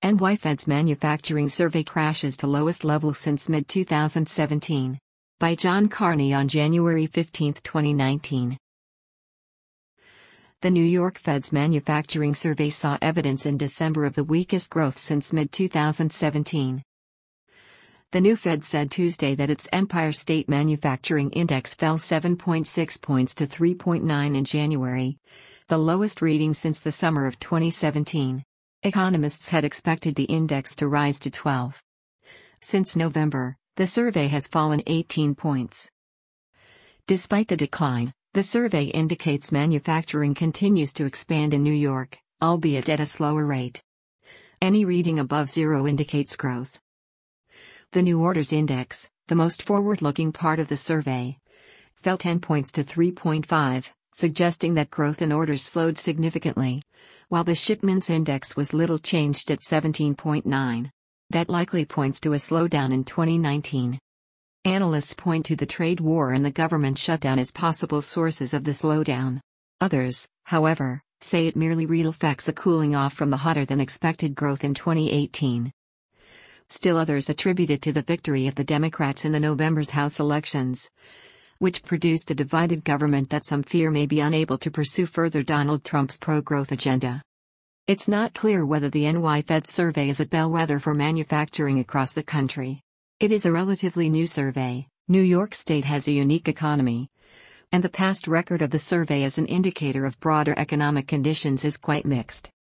NY Fed's manufacturing survey crashes to lowest level since mid-2017. By John Carney on January 15, 2019. The New York Fed's manufacturing survey saw evidence in December of the weakest growth since mid-2017. The new Fed said Tuesday that its Empire State Manufacturing Index fell 7.6 points to 3.9 in January, the lowest reading since the summer of 2017. Economists had expected the index to rise to 12. Since November, the survey has fallen 18 points. Despite the decline, the survey indicates manufacturing continues to expand in New York, albeit at a slower rate. Any reading above zero indicates growth. The new orders index, the most forward-looking part of the survey, fell 10 points to 3.5, suggesting that growth in orders slowed significantly, while the shipments index was little changed at 17.9. That likely points to a slowdown in 2019. Analysts point to the trade war and the government shutdown as possible sources of the slowdown. Others, however, say it merely reflects a cooling off from the hotter-than-expected growth in 2018. Still others attribute it to the victory of the Democrats in the November's House elections, which produced a divided government that some fear may be unable to pursue further Donald Trump's pro-growth agenda. It's not clear whether the NY Fed survey is a bellwether for manufacturing across the country. It is a relatively new survey. New York State has a unique economy, and the past record of the survey as an indicator of broader economic conditions is quite mixed.